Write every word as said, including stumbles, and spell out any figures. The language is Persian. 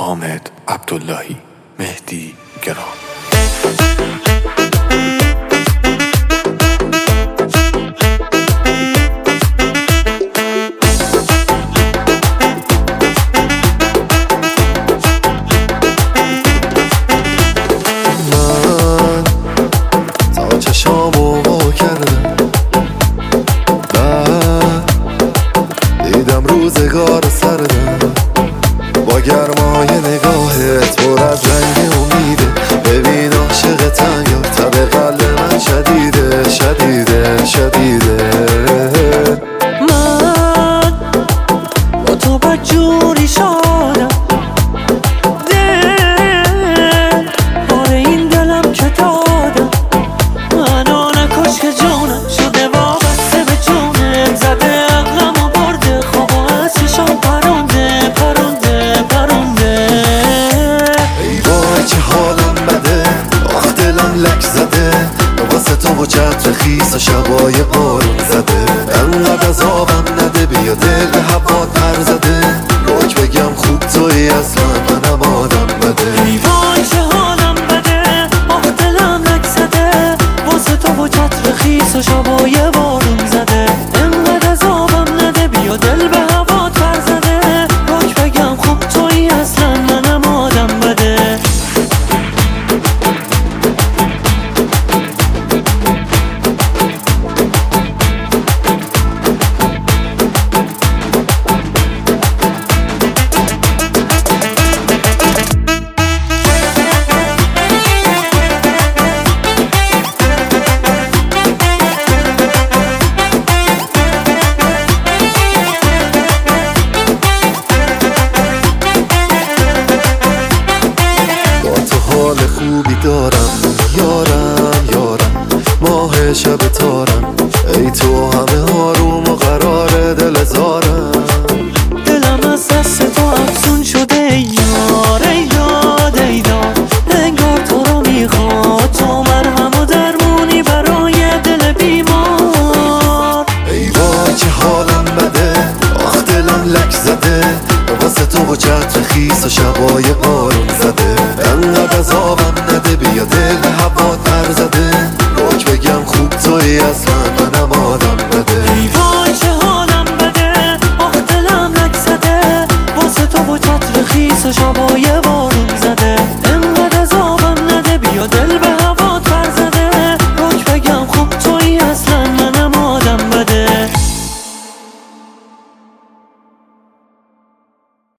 حامد عبداللهی، مهدی گرام. چشامو وا کردم، دیدم روزگار سردم با گرمای نگاهت پر از رنگ امیده. ببین عاشقتم یا تب قلب من شدیده شدیده شدیده. من با تو بدجوری شدم، دل بار این دلم که دادم. منو نکش که جونم شده وابسته به جونم، زده عقلم و برده خواب و از چشام پرونده پرونده پرونده. ای وای چه حالم بده، آخ دلم لک زده، واسه تو و چتر خیس و شبای بارون زده. انقدر عذابم نده، بیا دل به هوا پر زده. روک بگم خوب تویی اصلا منم آدم بده. ای وای چه حالم بده، آخ دلم لک زده، واسه تو و چتر خیس و شبای بارون زده. انقدر عذابم نده، بیا دل به هوا پر زده. روک بگم خوب تویی اصلا منم آدم بده. حال خوبی دارم یارم یارم، ماه شب تارم. ای تو همه آروم و قرار دل زارم. دلم از دست تو افسون شده ای یار ای داد ای داد. انگار تو رو میخواد، تو مرهم و درمونی برای دل بیمار. ای وای چه حالم بده، آخ دلم لک زده، واسه تو و چتر خیس و شبای بارون زده. انقدر عذابم نده، بیا دل به هوا پر زده. روک بگم خوب تویی اصلا منم آدم بده. ای وای چه حالم بده، آخ دلم لک زده، واسه تو و چتر خیس و شبای